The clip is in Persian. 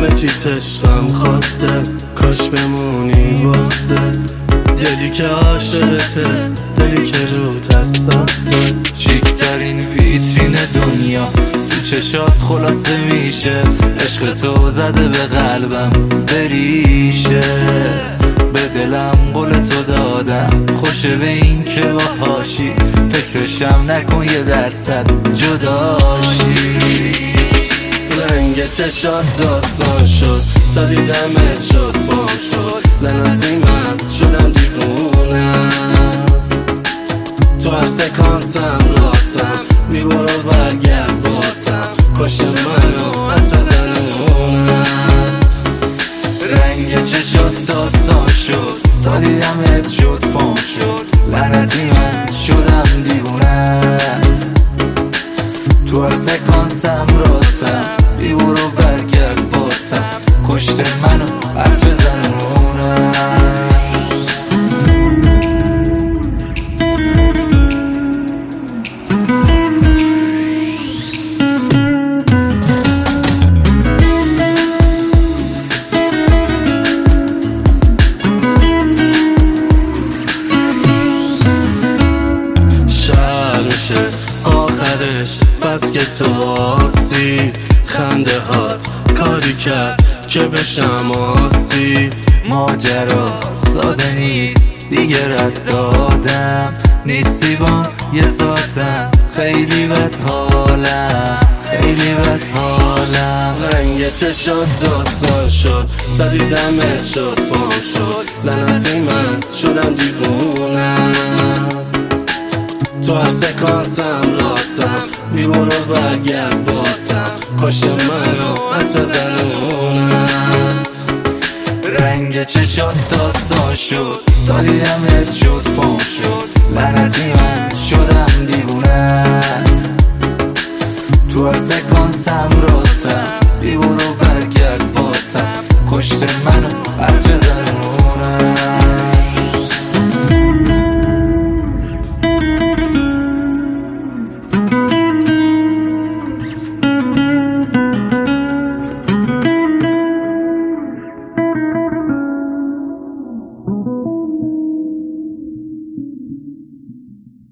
همه چی عشقم خواسته، کاش بمونی واسه دلی که عاشقته، دلی که روت حساسه. چیکترین ویترین دنیا تو چشات خلاصه میشه، عشق تو زده به قلبم بریشه، به دلم قول تو دادم خوشه به این که باهاشی، فکرشم نکن یه درصد جداشی. رنگ چشات داستان شد، تا دیدمت شد بام شد، لعنتی من شدم دیوونم. تو هر سکانسم راتم میبرو برگرد باتم، کشت منو حتی زنونت. رنگ چشات داستان شد، تا دیدمت شد پام شد، لعنتی من شدم دیوونت. تو هر سکانسم راتم بیبرو برگرد باتم، کشت منو عطر زنونت. آخرش بس که تو آسی، خنده هات کاری کرد که بشم آسی. ماجرا ساده نیست دیگه رد دادم، نیستی با یه ساعتم خیلی بد حالم، خیلی بد حالم. رنگ چشات داستان شد، تا دیدمت شد بام شد، لعنتی من شدم دیوونم. تو هر سکانسم راتم میبرو برگرد باتم، کشت منو حتی زنونت. رنگ چشات داستان شد، تا دیدمت شد پام شد، لعنتی من شدم دیوونت. تو هر سکانسم راتم بیبرو برگرد باتم، کشت منو عطر زنونت.